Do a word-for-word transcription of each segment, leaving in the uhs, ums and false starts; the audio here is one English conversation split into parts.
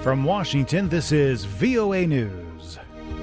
From Washington, this is V O A News.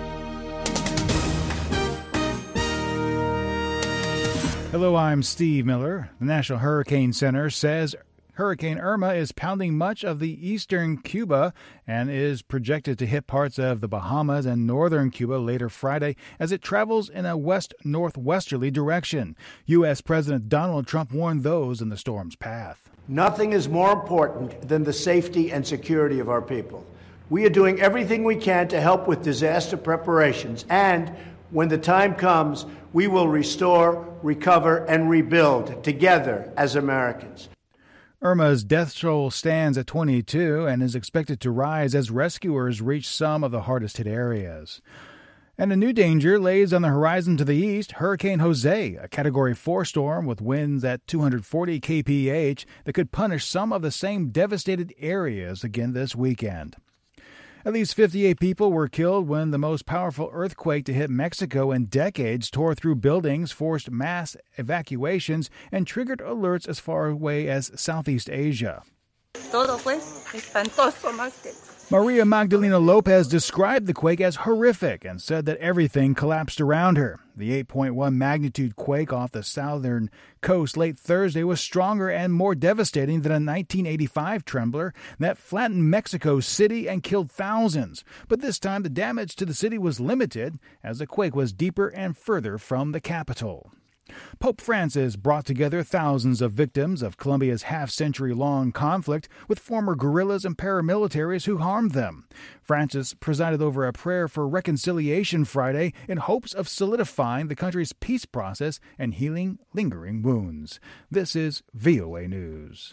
Hello, I'm Steve Miller. The National Hurricane Center says Hurricane Irma is pounding much of the eastern Cuba and is projected to hit parts of the Bahamas and northern Cuba later Friday as it travels in a west-northwesterly direction. U S. President Donald Trump warned those in the storm's path. Nothing is more important than the safety and security of our people. We are doing everything we can to help with disaster preparations, and when the time comes, we will restore, recover, and rebuild together as Americans. Irma's death toll stands at twenty-two and is expected to rise as rescuers reach some of the hardest-hit areas. And a new danger lays on the horizon to the east, Hurricane Jose, a Category four storm with winds at two hundred forty kilometers per hour that could punish some of the same devastated areas again this weekend. At least fifty-eight people were killed when the most powerful earthquake to hit Mexico in decades tore through buildings, forced mass evacuations, and triggered alerts as far away as Southeast Asia. Todo fue espantoso, más que... Maria Magdalena Lopez described the quake as horrific and said that everything collapsed around her. The eight point one magnitude quake off the southern coast late Thursday was stronger and more devastating than a nineteen eighty-five trembler that flattened Mexico City and killed thousands. But this time the damage to the city was limited as the quake was deeper and further from the capital. Pope Francis brought together thousands of victims of Colombia's half-century-long conflict with former guerrillas and paramilitaries who harmed them. Francis presided over a prayer for reconciliation Friday in hopes of solidifying the country's peace process and healing lingering wounds. This is V O A News.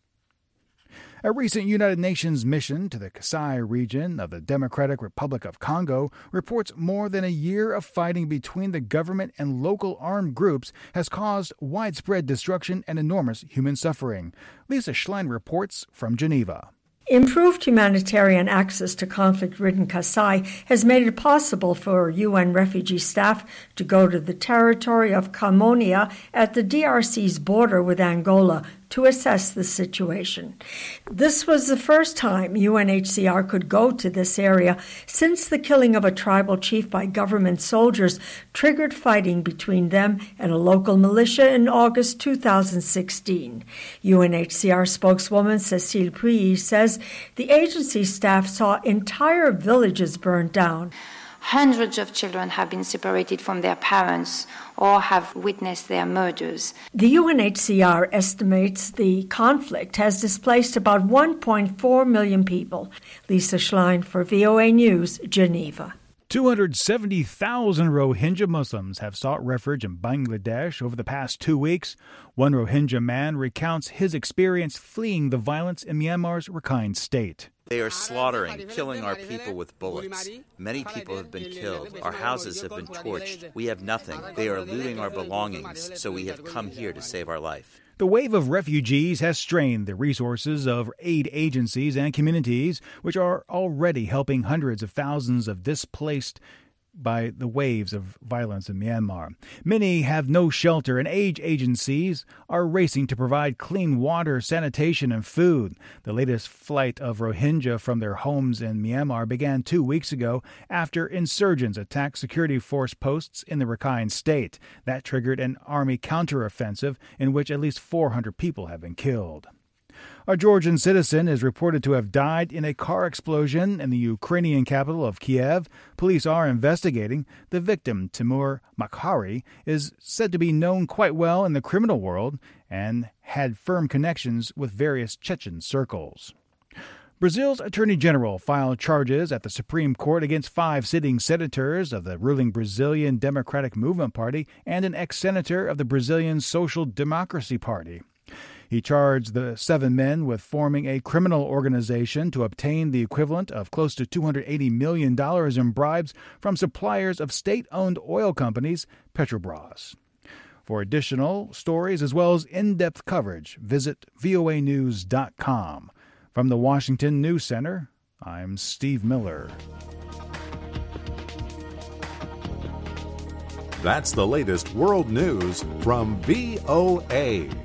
A recent United Nations mission to the Kasai region of the Democratic Republic of Congo reports more than a year of fighting between the government and local armed groups has caused widespread destruction and enormous human suffering. Lisa Schlein reports from Geneva. Improved humanitarian access to conflict-ridden Kasai has made it possible for U N refugee staff to go to the territory of Kamonia at the D R C's border with Angola to assess the situation. This was the first time U N H C R could go to this area since the killing of a tribal chief by government soldiers triggered fighting between them and a local militia in August two thousand sixteen. U N H C R spokeswoman Cécile Puyi says the agency staff saw entire villages burned down. Hundreds of children have been separated from their parents or have witnessed their murders. The U N H C R estimates the conflict has displaced about one point four million people. Lisa Schlein for V O A News, Geneva. two hundred seventy thousand Rohingya Muslims have sought refuge in Bangladesh over the past two weeks. One Rohingya man recounts his experience fleeing the violence in Myanmar's Rakhine state. They are slaughtering, killing our people with bullets. Many people have been killed. Our houses have been torched. We have nothing. They are looting our belongings, so we have come here to save our life. The wave of refugees has strained the resources of aid agencies and communities, which are already helping hundreds of thousands of displaced by the waves of violence in Myanmar. Many have no shelter, and aid agencies are racing to provide clean water, sanitation, and food. The latest flight of Rohingya from their homes in Myanmar began two weeks ago after insurgents attacked security force posts in the Rakhine state. That triggered an army counteroffensive in which at least four hundred people have been killed. A Georgian citizen is reported to have died in a car explosion in the Ukrainian capital of Kiev. Police are investigating. The victim, Timur Makhari, is said to be known quite well in the criminal world and had firm connections with various Chechen circles. Brazil's Attorney General filed charges at the Supreme Court against five sitting senators of the ruling Brazilian Democratic Movement Party and an ex-senator of the Brazilian Social Democracy Party. He charged the seven men with forming a criminal organization to obtain the equivalent of close to two hundred eighty million dollars in bribes from suppliers of state-owned oil companies, Petrobras. For additional stories as well as in-depth coverage, visit V O A news dot com. From the Washington News Center, I'm Steve Miller. That's the latest world news from V O A.